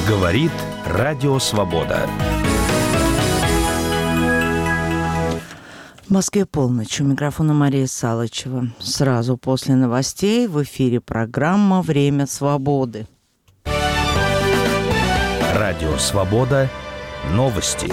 Говорит Радио Свобода. В Москве полночь. У микрофона Мария Салычева. Сразу после новостей в эфире программа «Время свободы». Радио Свобода. Новости.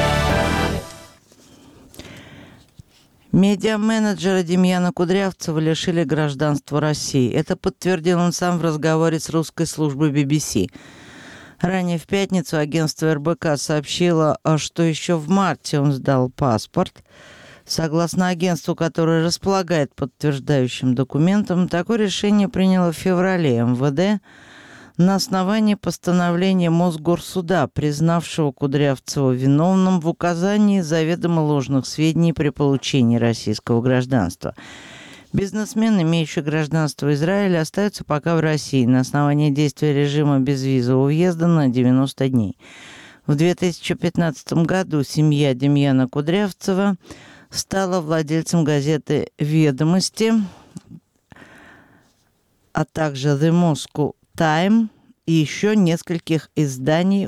Медиа-менеджера Демьяна Кудрявцева лишили гражданства России. Это подтвердил он сам в разговоре с русской службой BBC. Ранее в пятницу агентство РБК сообщило, что еще в марте он сдал паспорт. Согласно агентству, которое располагает подтверждающим документом, такое решение приняло в феврале МВД на основании постановления Мосгорсуда, признавшего Кудрявцева виновным в указании заведомо ложных сведений при получении российского гражданства. Бизнесмен, имеющий гражданство Израиля, остается пока в России на основании действия режима безвизового въезда на 90 дней. В 2015 году семья Демьяна Кудрявцева стала владельцем газеты «Ведомости», а также «The Moscow Times» и еще нескольких изданий.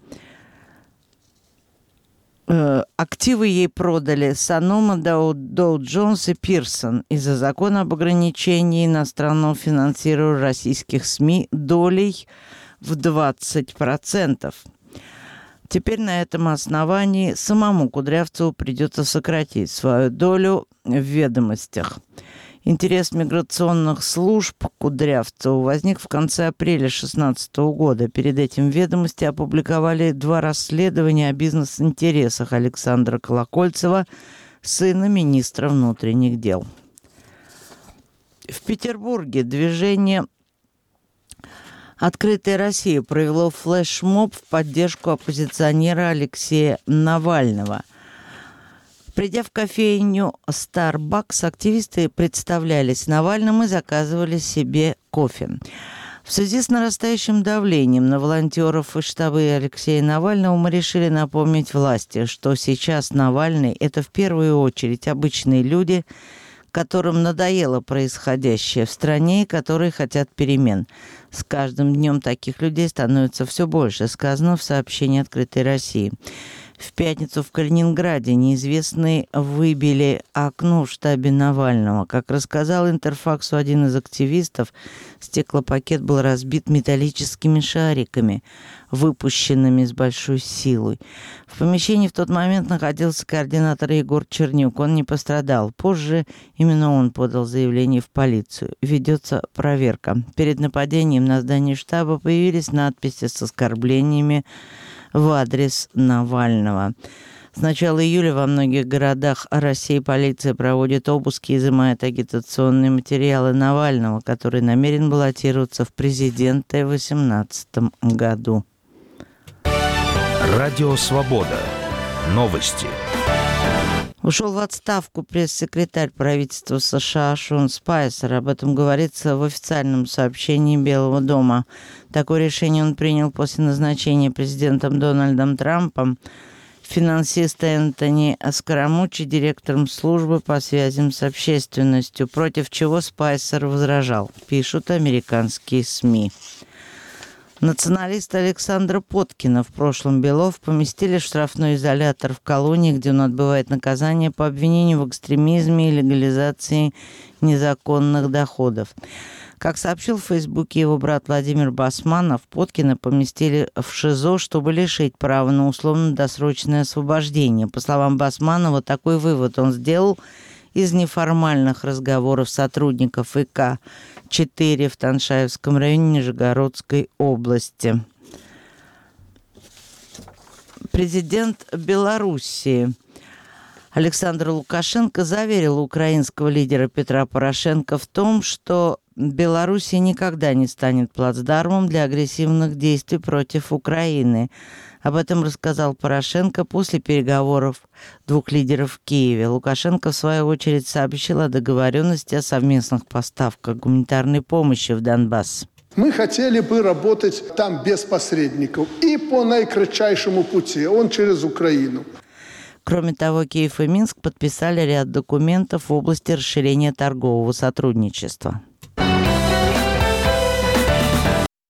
Активы ей продали Санома, Доу Джонс и Пирсон из-за закона об ограничении иностранного финансирования российских СМИ долей в 20%. Теперь на этом основании самому Кудрявцеву придется сократить свою долю в «Ведомостях». Интерес миграционных служб к Кудрявцеву возник в конце апреля 2016 года. Перед этим «Ведомости» опубликовали 2 расследования о бизнес-интересах Александра Колокольцева, сына министра внутренних дел. В Петербурге движение «Открытая Россия» провело флешмоб в поддержку оппозиционера Алексея Навального. Придя в кофейню Starbucks, активисты представлялись Навальным и заказывали себе кофе. В связи с нарастающим давлением на волонтеров и штабы Алексея Навального мы решили напомнить власти, что сейчас Навальный – это в первую очередь обычные люди, которым надоело происходящее в стране и которые хотят перемен. С каждым днем таких людей становится все больше, сказано в сообщении «Открытой России». В пятницу в Калининграде неизвестные выбили окно в штабе Навального. Как рассказал Интерфаксу один из активистов, стеклопакет был разбит металлическими шариками, выпущенными с большой силой. В помещении в тот момент находился координатор Егор Чернюк. Он не пострадал. Позже именно он подал заявление в полицию. Ведется проверка. Перед нападением на здание штаба появились надписи с оскорблениями в адрес Навального. С начала июля во многих городах России полиция проводит обыски и изымает агитационные материалы Навального, который намерен баллотироваться в президенты в 2018 году. Радио Свобода. Новости. Ушел в отставку пресс-секретарь правительства США Шон Спайсер. Об этом говорится в официальном сообщении Белого дома. Такое решение он принял после назначения президентом Дональдом Трампом финансиста Энтони Скарамуччи директором службы по связям с общественностью, против чего Спайсер возражал, пишут американские СМИ. Националиста Александра Поткина, в прошлом Белов, поместили в штрафной изолятор в колонии, где он отбывает наказание по обвинению в экстремизме и легализации незаконных доходов. Как сообщил в Фейсбуке его брат Владимир Басманов, Поткина поместили в ШИЗО, чтобы лишить права на условно-досрочное освобождение. По словам Басманова, такой вывод он сделал из неформальных разговоров сотрудников ИК-4 в Таншаевском районе Нижегородской области. Президент Белоруссии Александр Лукашенко заверил украинского лидера Петра Порошенко в том, что Белоруссия никогда не станет плацдармом для агрессивных действий против Украины. Об этом рассказал Порошенко после переговоров 2 лидеров в Киеве. Лукашенко, в свою очередь, сообщил о договоренности о совместных поставках гуманитарной помощи в Донбасс. Мы хотели бы работать там без посредников и по наикратчайшему пути, он через Украину. Кроме того, Киев и Минск подписали ряд документов в области расширения торгового сотрудничества.